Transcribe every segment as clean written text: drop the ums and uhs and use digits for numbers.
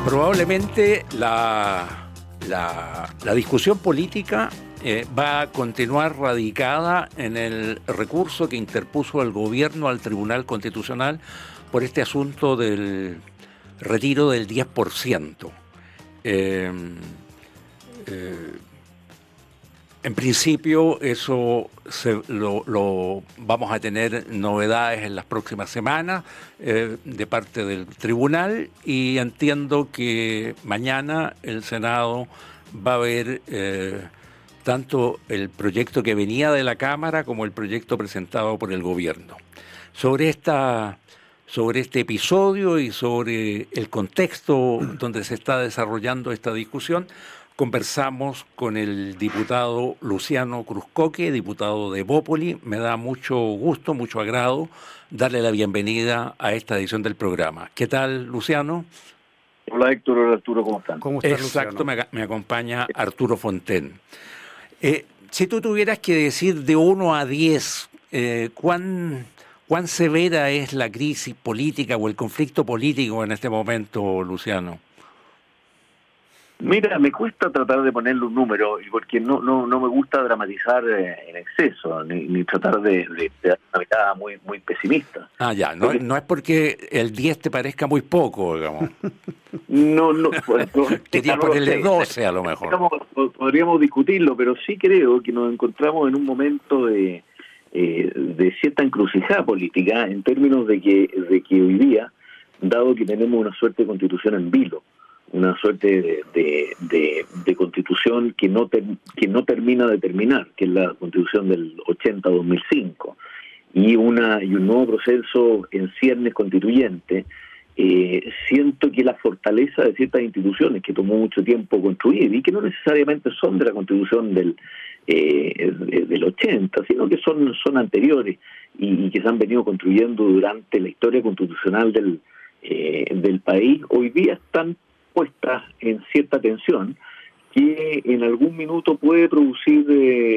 Probablemente la discusión política va a continuar radicada en el recurso que interpuso el gobierno al Tribunal Constitucional por este asunto del retiro del 10%. En principio eso lo vamos a tener novedades en las próximas semanas de parte del tribunal, y entiendo que mañana el Senado va a ver tanto el proyecto que venía de la Cámara como el proyecto presentado por el gobierno. Sobre este episodio y sobre el contexto donde se está desarrollando esta discusión, conversamos con el diputado Luciano Cruzcoque, diputado de Evópoli. Me da mucho gusto, mucho agrado darle la bienvenida a esta edición del programa. ¿Qué tal, Luciano? Hola, Héctor. Hola, Arturo. ¿Cómo están? ¿Cómo estás, Exacto, me acompaña Arturo Fonten. Si tú tuvieras que decir de 1 a 10, ¿cuán severa es la crisis política o el conflicto político en este momento, Luciano? Mira, me cuesta tratar de ponerle un número, porque no me gusta dramatizar en exceso, ni tratar de dar una mirada muy pesimista. Ah, ya, no es porque el 10 te parezca muy poco, digamos. No, pues, quería ponerle 12 a lo mejor. Podríamos discutirlo, pero sí creo que nos encontramos en un momento de cierta encrucijada política, en términos de que hoy día, dado que tenemos una suerte de constitución en vilo, una suerte de constitución que no termina de terminar, que es la constitución del 80-2005, y un nuevo proceso en ciernes constituyente. Siento que la fortaleza de ciertas instituciones que tomó mucho tiempo construir, y que no necesariamente son de la constitución del 80, sino que son anteriores y que se han venido construyendo durante la historia constitucional del país, hoy día están puestas en cierta tensión que en algún minuto puede producir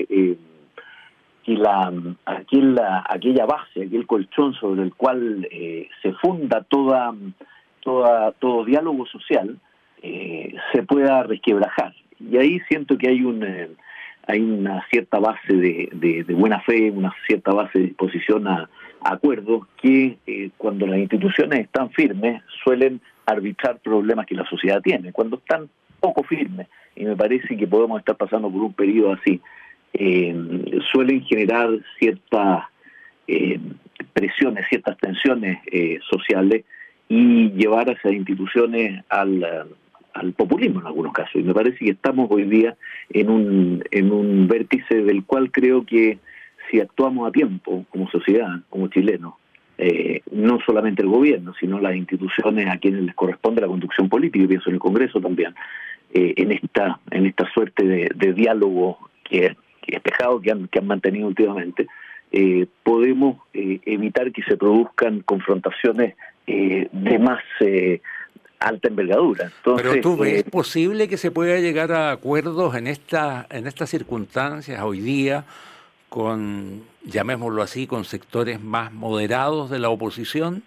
aquella base, aquel colchón sobre el cual se funda todo diálogo social, se pueda resquebrajar. Y ahí siento que hay una cierta base de buena fe, una cierta base de disposición a acuerdos que cuando las instituciones están firmes suelen arbitrar problemas que la sociedad tiene. Cuando están poco firmes, y me parece que podemos estar pasando por un periodo así, suelen generar ciertas presiones, ciertas tensiones sociales, y llevar a esas instituciones al populismo en algunos casos. Y me parece que estamos hoy día en un vértice del cual creo que si actuamos a tiempo como sociedad, como chilenos, no solamente el gobierno, sino las instituciones a quienes les corresponde la conducción política, y pienso en el Congreso también, en esta suerte de diálogo que espejado que han mantenido últimamente, podemos evitar que se produzcan confrontaciones de más alta envergadura. Entonces, ¿pero tú ves posible que se pueda llegar a acuerdos en estas circunstancias hoy día con, llamémoslo así, con sectores más moderados de la oposición?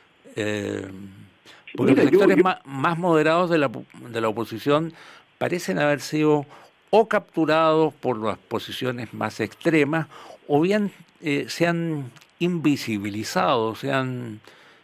Porque los sectores más moderados de la oposición parecen haber sido o capturados por las posiciones más extremas, o bien se han invisibilizado, se han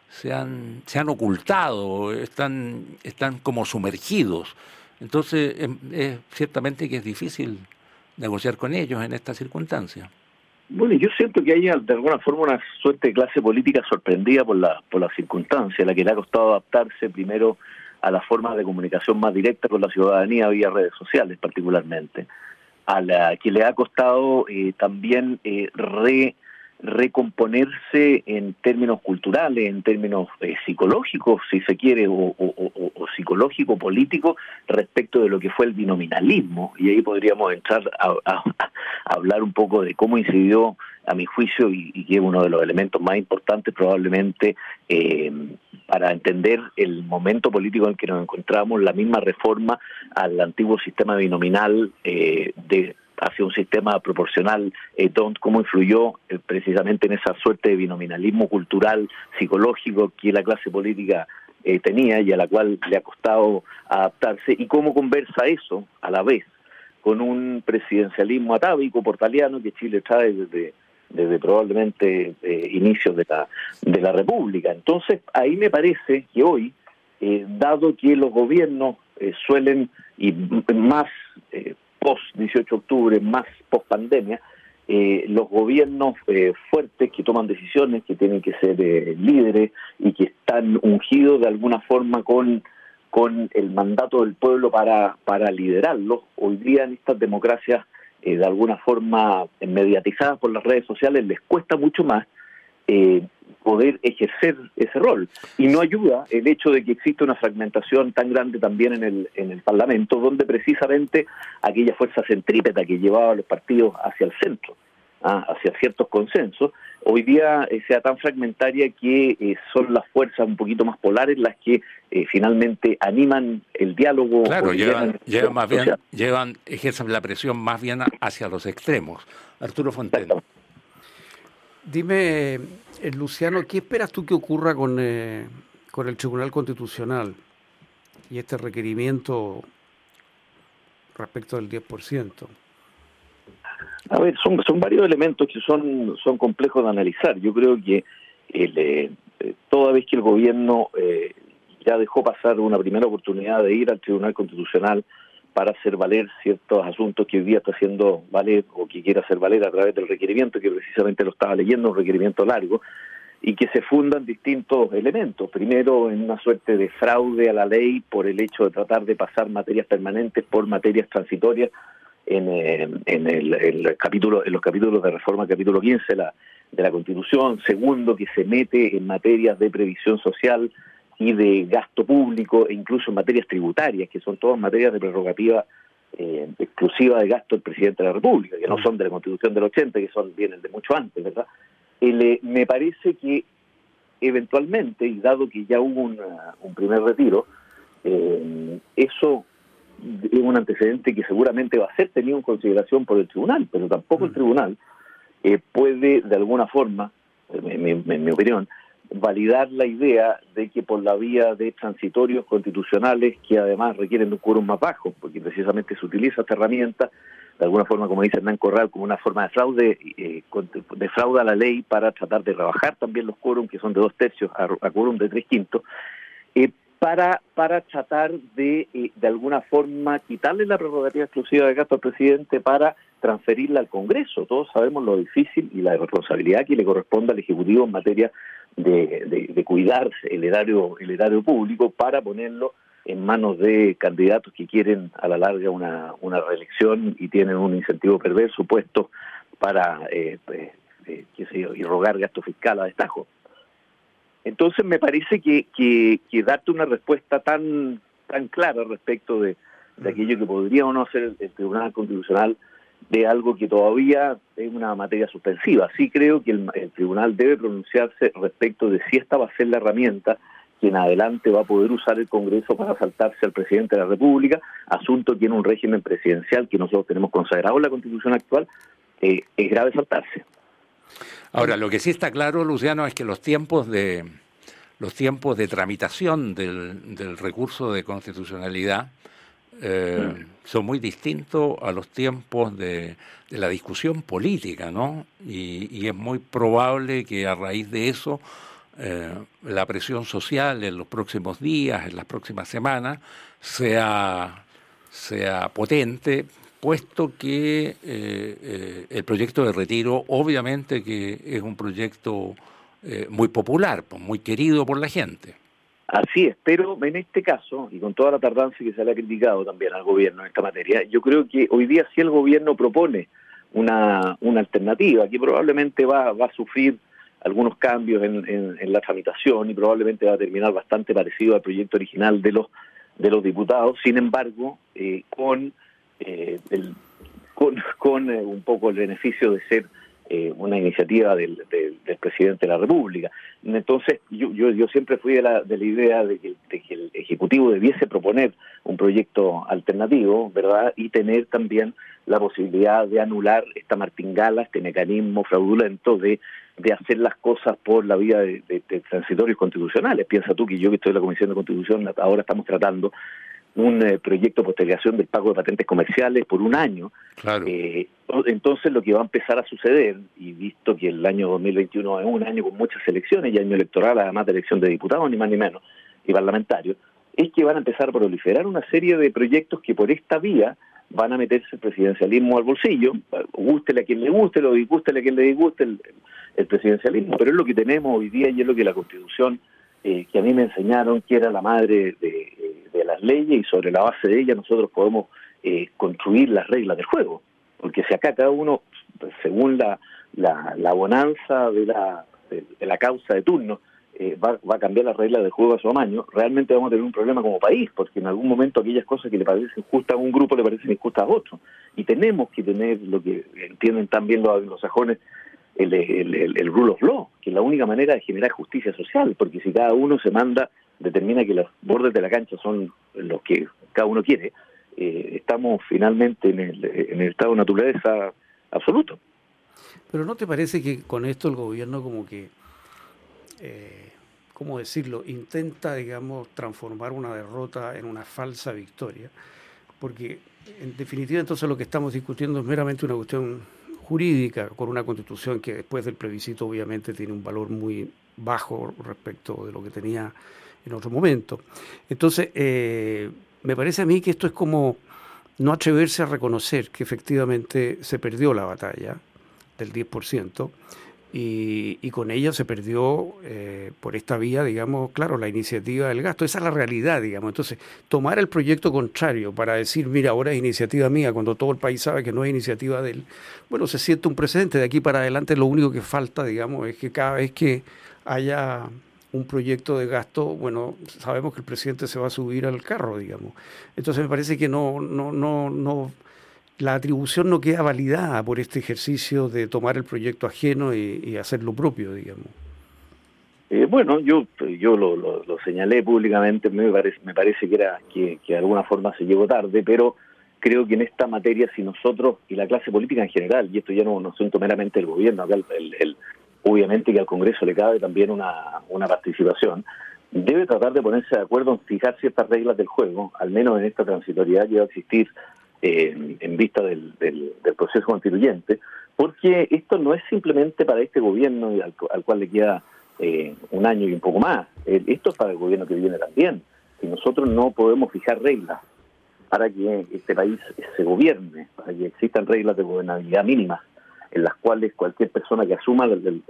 ocultado, están como sumergidos. Entonces, ciertamente que es difícil negociar con ellos en estas circunstancias. Bueno, yo siento que hay de alguna forma una suerte de clase política sorprendida por las circunstancias, la que le ha costado adaptarse primero a las formas de comunicación más directa con la ciudadanía vía redes sociales particularmente, a la que le ha costado también recomponerse en términos culturales, en términos psicológicos, si se quiere, o psicológico-político, respecto de lo que fue el binominalismo. Y ahí podríamos entrar a hablar un poco de cómo incidió, a mi juicio, y que es uno de los elementos más importantes probablemente para entender el momento político en que nos encontramos, la misma reforma al antiguo sistema binominal hacia un sistema proporcional, cómo influyó precisamente en esa suerte de binominalismo cultural, psicológico, que la clase política tenía y a la cual le ha costado adaptarse, y cómo conversa eso a la vez con un presidencialismo atávico portaliano que Chile trae desde probablemente inicios de la República. Entonces, ahí me parece que hoy, dado que los gobiernos suelen, y más post 18 de octubre, más post pandemia, los gobiernos fuertes que toman decisiones, que tienen que ser líderes y que están ungidos de alguna forma con el mandato del pueblo para liderarlos, hoy día en estas democracias de alguna forma mediatizadas por las redes sociales les cuesta mucho más poder ejercer ese rol. Y no ayuda el hecho de que existe una fragmentación tan grande también en el Parlamento, donde precisamente aquella fuerza centrípeta que llevaba a los partidos hacia el centro, hacia ciertos consensos, hoy día sea tan fragmentaria que son las fuerzas un poquito más polares las que finalmente animan el diálogo. Claro, ejercen la presión más bien hacia los extremos. Arturo Fontaine. Dime, Luciano, ¿qué esperas tú que ocurra con el Tribunal Constitucional y este requerimiento respecto del 10%? A ver, son varios elementos que son complejos de analizar. Yo creo que toda vez que el gobierno ya dejó pasar una primera oportunidad de ir al Tribunal Constitucional para hacer valer ciertos asuntos que hoy día está haciendo valer o que quiere hacer valer a través del requerimiento, que precisamente lo estaba leyendo, un requerimiento largo, y que se fundan distintos elementos. Primero, en una suerte de fraude a la ley por el hecho de tratar de pasar materias permanentes por materias transitorias en los capítulos de reforma, capítulo 15 de la Constitución. Segundo, que se mete en materias de previsión social y de gasto público, e incluso en materias tributarias, que son todas materias de prerrogativa exclusiva de gasto del presidente de la República, que no son de la Constitución del 80, que vienen de mucho antes, ¿verdad? Me parece que eventualmente, y dado que ya hubo un primer retiro, eso es un antecedente que seguramente va a ser tenido en consideración por el tribunal, pero tampoco el tribunal puede, de alguna forma, en mi opinión, validar la idea de que por la vía de transitorios constitucionales, que además requieren de un quórum más bajo, porque precisamente se utiliza esta herramienta, de alguna forma, como dice Hernán Corral, como una forma de fraude a la ley para tratar de rebajar también los quórum, que son de 2/3 a quórum de 3/5, para tratar de alguna forma quitarle la prerrogativa exclusiva de gasto al presidente para transferirla al Congreso. Todos sabemos lo difícil y la responsabilidad que le corresponde al Ejecutivo en materia de cuidar el erario público para ponerlo en manos de candidatos que quieren a la larga una reelección y tienen un incentivo perverso puesto para irrogar gasto fiscal a destajo. Entonces me parece que darte una respuesta tan clara respecto de aquello que podría o no hacer el Tribunal Constitucional de algo que todavía es una materia suspensiva. Sí creo que el tribunal debe pronunciarse respecto de si esta va a ser la herramienta que en adelante va a poder usar el Congreso para saltarse al presidente de la República, asunto que en un régimen presidencial que nosotros tenemos consagrado en la Constitución actual, es grave saltarse. Ahora, lo que sí está claro, Luciano, es que los tiempos de tramitación del recurso de constitucionalidad son muy distintos a los tiempos de la discusión política, ¿no? Y es muy probable que a raíz de eso la presión social en los próximos días, en las próximas semanas, sea potente, puesto que el proyecto de retiro obviamente que es un proyecto muy popular, muy querido por la gente. Así es, pero en este caso, y con toda la tardanza que se le ha criticado también al gobierno en esta materia, yo creo que hoy día sí el gobierno propone una alternativa que probablemente va a sufrir algunos cambios en la tramitación y probablemente va a terminar bastante parecido al proyecto original de los diputados. Sin embargo, con un poco el beneficio de ser una iniciativa del presidente de la República. Entonces, yo siempre fui de la idea de que el Ejecutivo debiese proponer un proyecto alternativo, ¿verdad? Y tener también la posibilidad de anular esta martingala, este mecanismo fraudulento de hacer las cosas por la vía de transitorios constitucionales. Piensa tú que yo, que estoy en la Comisión de Constitución, ahora estamos tratando un proyecto de postergación del pago de patentes comerciales por un año. Claro. Entonces lo que va a empezar a suceder, y visto que el año 2021 es un año con muchas elecciones, y año electoral, además de elección de diputados, ni más ni menos, y parlamentarios, es que van a empezar a proliferar una serie de proyectos que por esta vía van a meterse el presidencialismo al bolsillo, gústele a quien le guste, lo disgústele a quien le disguste el presidencialismo, pero es lo que tenemos hoy día y es lo que la Constitución, que a mí me enseñaron que era la madre de las leyes, y sobre la base de ella nosotros podemos construir las reglas del juego, porque si acá cada uno, según la bonanza de la causa de turno, va a cambiar las reglas del juego a su amaño, realmente vamos a tener un problema como país, porque en algún momento aquellas cosas que le parecen justas a un grupo le parecen injustas a otro, y tenemos que tener lo que entienden también los sajones, el rule of law, que es la única manera de generar justicia social, porque si cada uno determina que los bordes de la cancha son los que cada uno quiere, estamos finalmente en el estado de naturaleza absoluto. Pero ¿no te parece que con esto el gobierno como que, ¿cómo decirlo?, intenta, digamos, transformar una derrota en una falsa victoria? Porque en definitiva entonces lo que estamos discutiendo es meramente una cuestión jurídica, con una constitución que después del plebiscito obviamente tiene un valor muy bajo respecto de lo que tenía en otro momento. Entonces, me parece a mí que esto es como no atreverse a reconocer que efectivamente se perdió la batalla del 10%, y con ella se perdió por esta vía, digamos, claro, la iniciativa del gasto. Esa es la realidad, digamos. Entonces, tomar el proyecto contrario para decir, mira, ahora es iniciativa mía, cuando todo el país sabe que no es iniciativa de él, bueno, se siente un precedente. De aquí para adelante lo único que falta, digamos, es que cada vez que haya un proyecto de gasto, bueno, sabemos que el presidente se va a subir al carro, digamos. Entonces me parece que no la atribución no queda validada por este ejercicio de tomar el proyecto ajeno y hacer lo propio, digamos. Bueno, yo lo señalé públicamente, me parece que de alguna forma se llegó tarde, pero creo que en esta materia, si nosotros, y la clase política en general, y esto ya no es un asunto meramente del gobierno, acá obviamente que al Congreso le cabe también una participación, debe tratar de ponerse de acuerdo en fijar ciertas reglas del juego, al menos en esta transitoriedad que va a existir en vista del proceso constituyente, porque esto no es simplemente para este gobierno al cual le queda un año y un poco más, esto es para el gobierno que viene también. Si nosotros no podemos fijar reglas para que este país se gobierne, para que existan reglas de gobernabilidad mínimas, en las cuales cualquier persona que asuma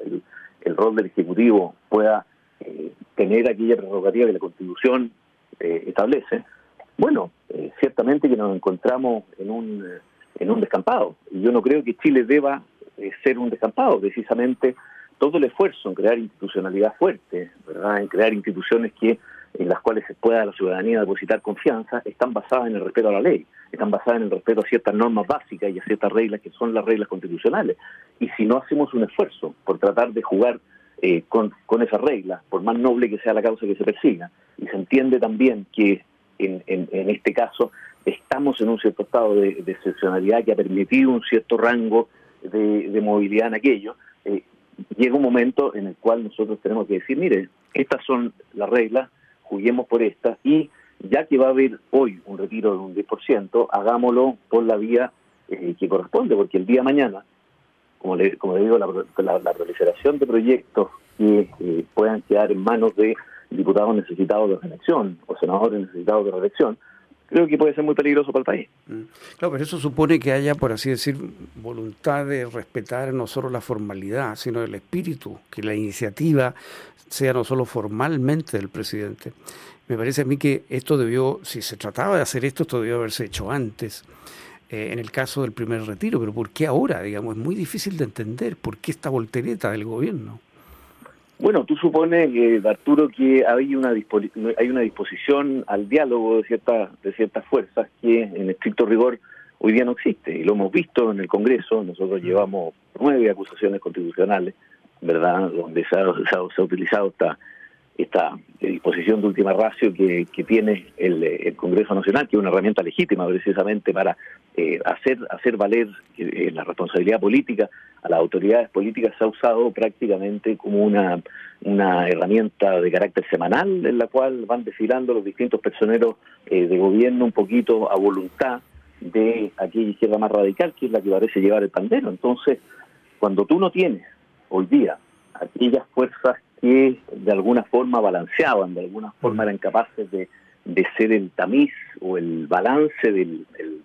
el rol del Ejecutivo pueda tener aquella prerrogativa que la Constitución establece, bueno, ciertamente que nos encontramos en un descampado. Y yo no creo que Chile deba ser un descampado. Precisamente todo el esfuerzo en crear institucionalidad fuerte, ¿verdad?, en crear instituciones en las cuales se pueda la ciudadanía depositar confianza, están basadas en el respeto a la ley, están basadas en el respeto a ciertas normas básicas y a ciertas reglas que son las reglas constitucionales. Y si no hacemos un esfuerzo por tratar de jugar con esas reglas, por más noble que sea la causa que se persiga, y se entiende también que en este caso estamos en un cierto estado de excepcionalidad que ha permitido un cierto rango de movilidad en aquello, llega un momento en el cual nosotros tenemos que decir, mire, estas son las reglas, juguemos por estas, y ya que va a haber hoy un retiro de un 10%, hagámoslo por la vía que corresponde, porque el día de mañana, como le digo, la proliferación de proyectos que puedan quedar en manos de diputados necesitados de reelección o senadores necesitados de reelección, creo que puede ser muy peligroso para el país. Claro, pero eso supone que haya, por así decir, voluntad de respetar no solo la formalidad, sino el espíritu, que la iniciativa sea no solo formalmente del presidente. Me parece a mí que esto si se trataba de hacer esto debió haberse hecho antes, en el caso del primer retiro, pero ¿por qué ahora? Digamos, es muy difícil de entender, ¿por qué esta voltereta del gobierno? Bueno, tú supones, Arturo, que hay una disposición al diálogo de ciertas fuerzas que en estricto rigor hoy día no existe, y lo hemos visto en el Congreso. Nosotros llevamos 9 acusaciones constitucionales, ¿verdad?, donde se ha utilizado esta disposición de última ratio que tiene el Congreso Nacional, que es una herramienta legítima precisamente para hacer valer la responsabilidad política a las autoridades políticas se ha usado prácticamente como una herramienta de carácter semanal en la cual van desfilando los distintos personeros de gobierno un poquito a voluntad de aquella izquierda más radical, que es la que parece llevar el pandero. Entonces, cuando tú no tienes hoy día aquellas fuerzas que de alguna forma balanceaban, de alguna forma eran capaces de ser el tamiz o el balance del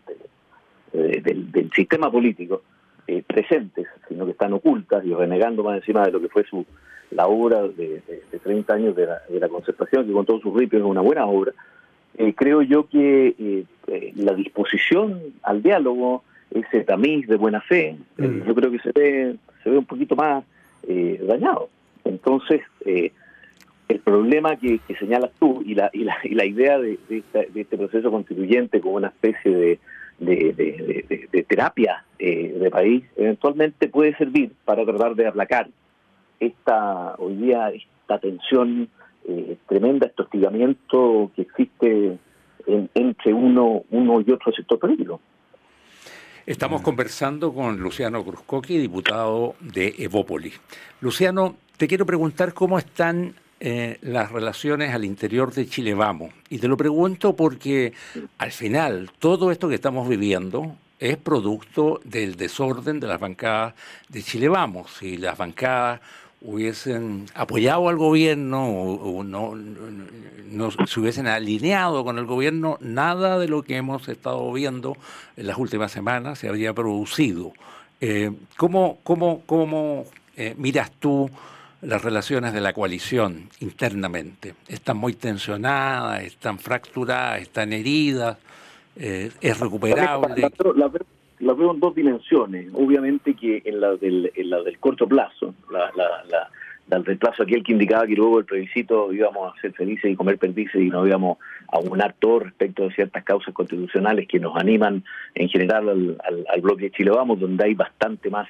sistema político, presentes, sino que están ocultas y renegando más encima de lo que fue la obra de 30 años de la Concertación, que con todos sus ripios es una buena obra. Creo yo que la disposición al diálogo, ese tamiz de buena fe, yo creo que se ve un poquito más dañado. Entonces, el problema que señalas tú y la idea de este proceso constituyente como una especie de terapia de país, eventualmente puede servir para tratar de aplacar hoy día esta tensión tremenda, este hostigamiento que existe entre uno y otro sector político. Estamos conversando con Luciano Cruscoqui, diputado de Evópolis. Luciano, te quiero preguntar cómo están las relaciones al interior de Chile Vamos. Y te lo pregunto porque al final todo esto que estamos viviendo es producto del desorden de las bancadas de Chile Vamos. Si las bancadas hubiesen apoyado al gobierno o no se hubiesen alineado con el gobierno, nada de lo que hemos estado viendo en las últimas semanas se habría producido. ¿Cómo miras tú las relaciones de la coalición internamente? ¿Están muy tensionadas, están fracturadas, están heridas? ¿Es recuperable? La veo en dos dimensiones. Obviamente que en la del corto plazo, del plazo aquel que indicaba que luego del plebiscito íbamos a ser felices y comer perdices y nos íbamos a unar todo respecto de ciertas causas constitucionales que nos animan en general al bloque de Chile Vamos, donde hay bastante más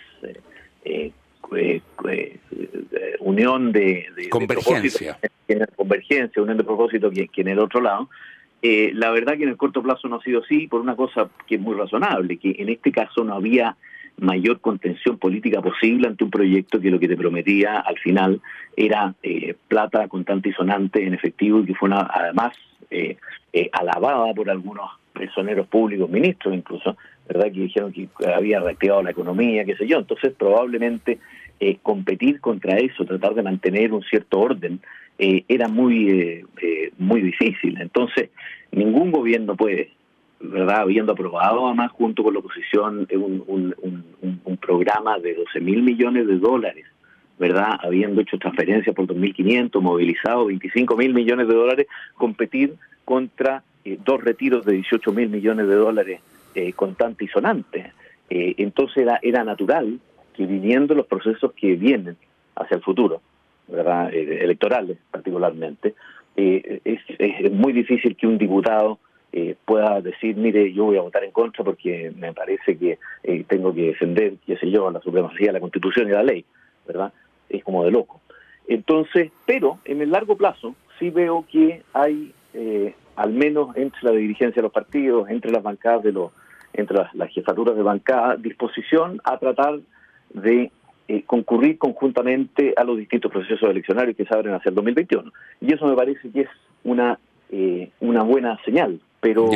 unión de convergencia. Convergencia, unión de propósito que en el otro lado. La verdad que en el corto plazo no ha sido así, por una cosa que es muy razonable, que en este caso no había mayor contención política posible ante un proyecto que lo que te prometía al final era plata contante y sonante en efectivo, y que fue además alabada por algunos personeros públicos, ministros incluso, ¿verdad?, que dijeron que había reactivado la economía, qué sé yo. Entonces probablemente competir contra eso, tratar de mantener un cierto orden, era muy difícil. Entonces ningún gobierno puede, ¿verdad?, habiendo aprobado además junto con la oposición un programa de 12.000 millones de dólares, ¿verdad?, habiendo hecho transferencias por 2.500, movilizado 25.000 millones de dólares, competir contra dos retiros de 18.000 millones de dólares contante y sonante. Entonces era natural que, viniendo los procesos que vienen hacia el futuro, ¿verdad?, electorales particularmente, es muy difícil que un diputado pueda decir, mire, yo voy a votar en contra porque me parece que tengo que defender, qué sé yo, la supremacía de la Constitución y la ley, ¿verdad? Es como de loco. Entonces, pero en el largo plazo sí veo que hay, al menos entre la dirigencia de los partidos, entre las bancadas entre las jefaturas de bancada, disposición a tratar de concurrir conjuntamente a los distintos procesos eleccionarios que se abren hacia el 2021. Y eso me parece que es una buena señal, pero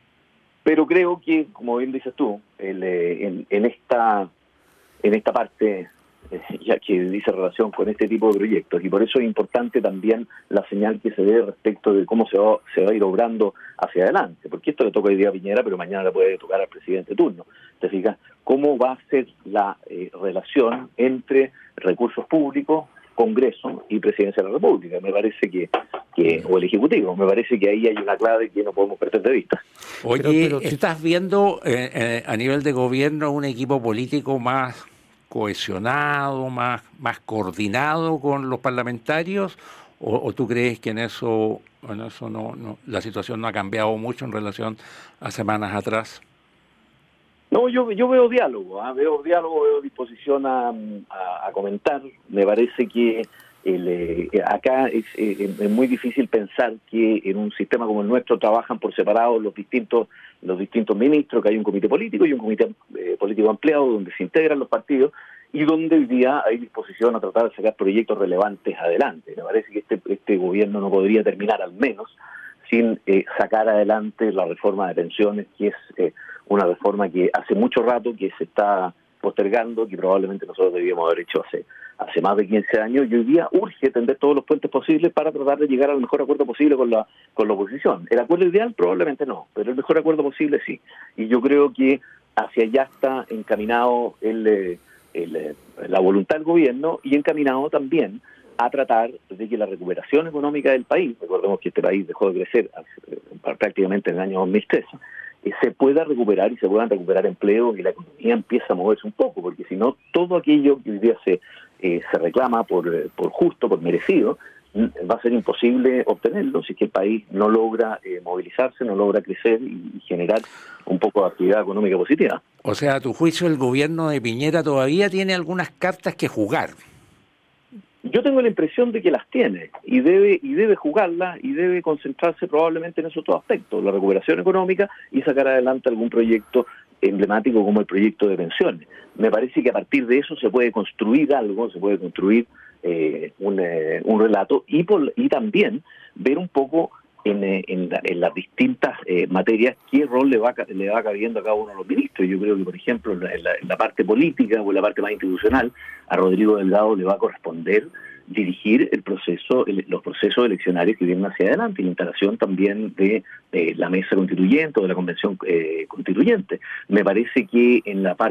creo que, como bien dices tú, en esta parte, ya que dice relación con este tipo de proyectos, y por eso es importante también la señal que se dé respecto de cómo se va a ir obrando hacia adelante, porque esto le toca hoy día a Piñera, pero mañana le puede tocar al presidente de turno. ¿Te fijas? ¿Cómo va a ser la relación entre recursos públicos, Congreso y Presidencia de la República? Me parece que o el Ejecutivo, me parece que ahí hay una clave que no podemos perder de vista. Oye, pero ¿estás viendo a nivel de gobierno un equipo político más cohesionado, más coordinado con los parlamentarios, o tú crees que en eso no la situación no ha cambiado mucho en relación a semanas atrás? No, yo veo diálogo, veo disposición a comentar. Me parece que Acá es muy difícil pensar que en un sistema como el nuestro trabajan por separado los distintos ministros, que hay un comité político y un comité político ampliado donde se integran los partidos y donde hoy día hay disposición a tratar de sacar proyectos relevantes adelante. Me parece que este gobierno no podría terminar al menos sin sacar adelante la reforma de pensiones, que es una reforma que hace mucho rato que se está postergando, que probablemente nosotros debíamos haber hecho hace más de 15 años, y hoy día urge tender todos los puentes posibles para tratar de llegar al mejor acuerdo posible con la oposición. ¿El acuerdo ideal? Probablemente no, pero el mejor acuerdo posible sí. Y yo creo que hacia allá está encaminado la voluntad del gobierno y encaminado también a tratar de que la recuperación económica del país, recordemos que este país dejó de crecer prácticamente en el año 2013, se pueda recuperar y se puedan recuperar empleos y la economía empieza a moverse un poco, porque si no, todo aquello que hoy día se reclama por justo, por merecido, va a ser imposible obtenerlo si es que el país no logra movilizarse, no logra crecer y generar un poco de actividad económica positiva. O sea, a tu juicio, el gobierno de Piñera todavía tiene algunas cartas que jugar. Yo tengo la impresión de que las tiene y debe jugarlas y debe concentrarse probablemente en esos dos aspectos, la recuperación económica y sacar adelante algún proyecto emblemático como el proyecto de pensiones. Me parece que a partir de eso se puede construir algo, se puede construir un relato y también ver un poco en las distintas materias qué rol le va cabiendo a cada uno de los ministros. Yo creo que, por ejemplo, en la parte política o en la parte más institucional, a Rodrigo Delgado le va a corresponder dirigir los procesos eleccionarios que vienen hacia adelante, y la instalación también de la mesa constituyente o de la convención constituyente. Me parece que en la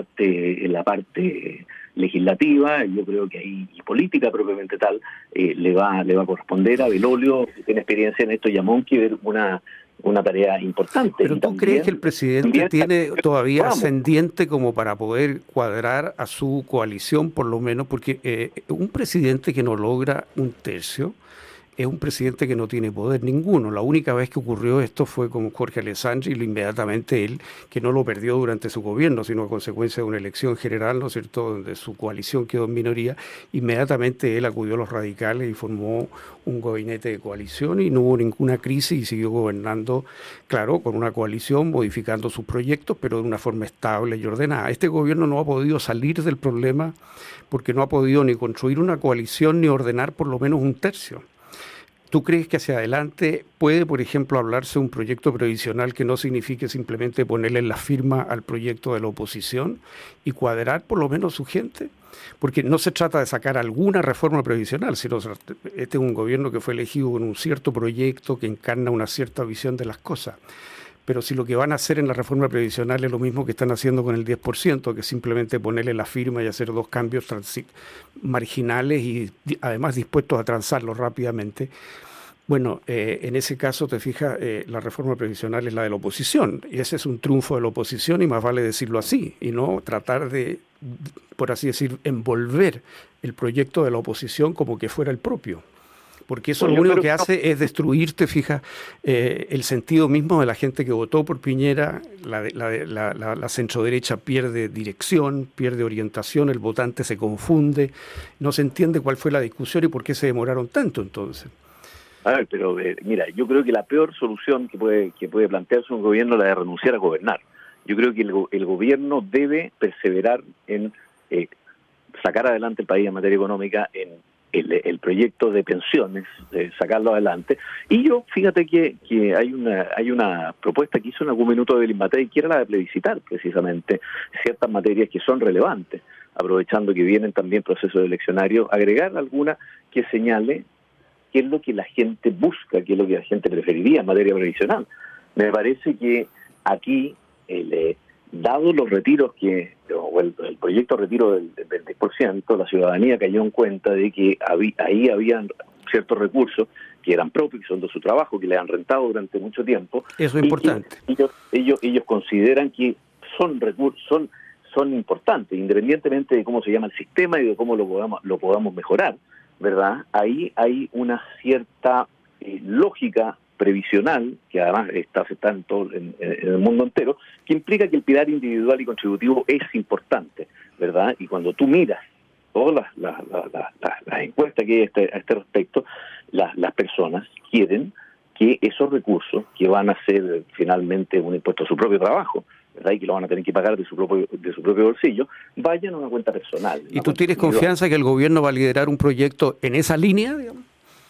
parte legislativa, yo creo que ahí, y política propiamente tal, le va a corresponder a Belolio, que tiene experiencia en esto, y a Monqui ver una tarea importante. Pero ¿tú crees que el presidente tiene todavía ascendiente como para poder cuadrar a su coalición, por lo menos? Porque un presidente que no logra un tercio es un presidente que no tiene poder ninguno. La única vez que ocurrió esto fue con Jorge Alessandri, y inmediatamente él, que no lo perdió durante su gobierno, sino a consecuencia de una elección general, ¿no es cierto?, donde su coalición quedó en minoría, inmediatamente él acudió a los radicales y formó un gabinete de coalición y no hubo ninguna crisis y siguió gobernando, claro, con una coalición, modificando sus proyectos, pero de una forma estable y ordenada. Este gobierno no ha podido salir del problema porque no ha podido ni construir una coalición ni ordenar por lo menos un tercio. ¿Tú crees que hacia adelante puede, por ejemplo, hablarse de un proyecto previsional que no signifique simplemente ponerle la firma al proyecto de la oposición y cuadrar por lo menos su gente? Porque no se trata de sacar alguna reforma previsional, sino este es un gobierno que fue elegido con un cierto proyecto que encarna una cierta visión de las cosas. Pero si lo que van a hacer en la reforma previsional es lo mismo que están haciendo con el 10%, que es simplemente ponerle la firma y hacer dos cambios marginales y además dispuestos a transarlos rápidamente, bueno, en ese caso, te fijas, la reforma previsional es la de la oposición, y ese es un triunfo de la oposición, y más vale decirlo así, y no tratar de, por así decir, envolver el proyecto de la oposición como que fuera el propio. Porque eso lo único que hace es destruir, te fijas, el sentido mismo de la gente que votó por Piñera. La centroderecha pierde dirección, pierde orientación, el votante se confunde, no se entiende cuál fue la discusión y por qué se demoraron tanto entonces. A ver, pero mira, yo creo que la peor solución que puede plantearse un gobierno es la de renunciar a gobernar. Yo creo que el gobierno debe perseverar en sacar adelante el país en materia económica, en el proyecto de pensiones, sacarlo adelante. Y yo, fíjate que hay una propuesta que hizo en algún minuto de Evelyn Matei, que era la de plebiscitar precisamente ciertas materias que son relevantes, aprovechando que vienen también procesos eleccionarios, agregar alguna que señale qué es lo que la gente busca, qué es lo que la gente preferiría en materia previsional. Me parece que aquí, dado los retiros o el proyecto de retiro del 20%, la ciudadanía cayó en cuenta de que ahí habían ciertos recursos que eran propios, que son de su trabajo, que le han rentado durante mucho tiempo. Eso es importante. Ellos consideran que son recursos, son importantes, independientemente de cómo se llama el sistema y de cómo lo podamos mejorar, ¿verdad? Ahí hay una cierta lógica previsional, que además está en todo en el mundo entero, que implica que el pilar individual y contributivo es importante, ¿verdad? Y cuando tú miras todas las encuestas que hay a este respecto, las personas quieren que esos recursos, que van a ser finalmente un impuesto a su propio trabajo, ¿verdad?, y que lo van a tener que pagar de su propio bolsillo, vayan a una cuenta personal. ¿Y tú tienes confianza que el gobierno va a liderar un proyecto en esa línea, digamos?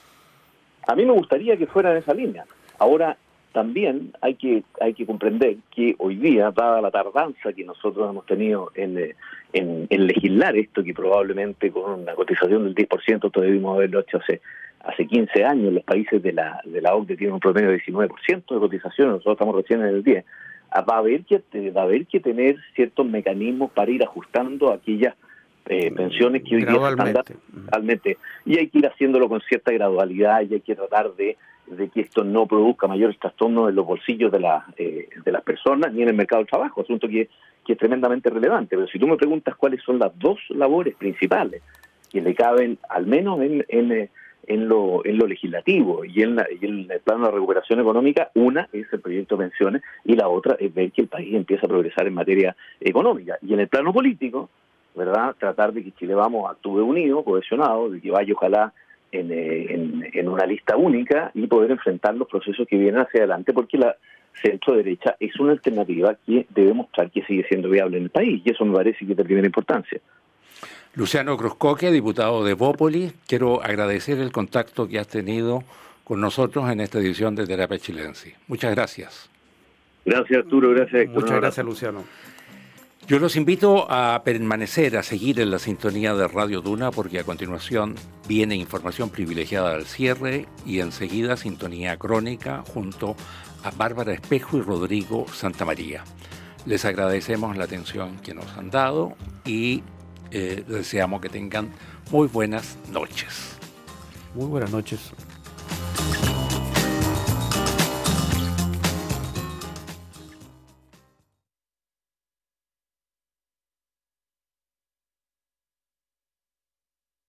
A mí me gustaría que fuera en esa línea. Ahora, también hay que comprender que hoy día, dada la tardanza que nosotros hemos tenido en legislar esto, que probablemente con una cotización del 10% esto debimos haberlo hecho hace 15 años, los países de la OCDE tienen un promedio de 19% de cotización, nosotros estamos recién en el 10%, va a haber que tener ciertos mecanismos para ir ajustando aquellas pensiones que hoy día se están dando realmente, y hay que ir haciéndolo con cierta gradualidad, y hay que tratar de que esto no produzca mayores trastornos en los bolsillos de las personas ni en el mercado del trabajo, asunto que es tremendamente relevante. Pero si tú me preguntas cuáles son las dos labores principales que le caben, al menos en lo legislativo y en el plano de recuperación económica, una es el proyecto de pensiones y la otra es ver que el país empieza a progresar en materia económica. Y en el plano político, ¿verdad?, tratar de que Chile Vamos actúe unido, cohesionado, de que vaya ojalá en una lista única y poder enfrentar los procesos que vienen hacia adelante, porque la centro derecha es una alternativa que debe mostrar que sigue siendo viable en el país, y eso me parece que es de primera importancia. Luciano Cruzcoque, diputado de Bópoli, quiero agradecer el contacto que has tenido con nosotros en esta edición de Terapia Chilensis. Muchas gracias. Gracias, Arturo. Gracias, Héctor. Muchas gracias, Luciano. Yo los invito a permanecer, a seguir en la sintonía de Radio Duna, porque a continuación viene información privilegiada al cierre y enseguida sintonía crónica junto a Bárbara Espejo y Rodrigo Santamaría. Les agradecemos la atención que nos han dado y deseamos que tengan muy buenas noches. Muy buenas noches.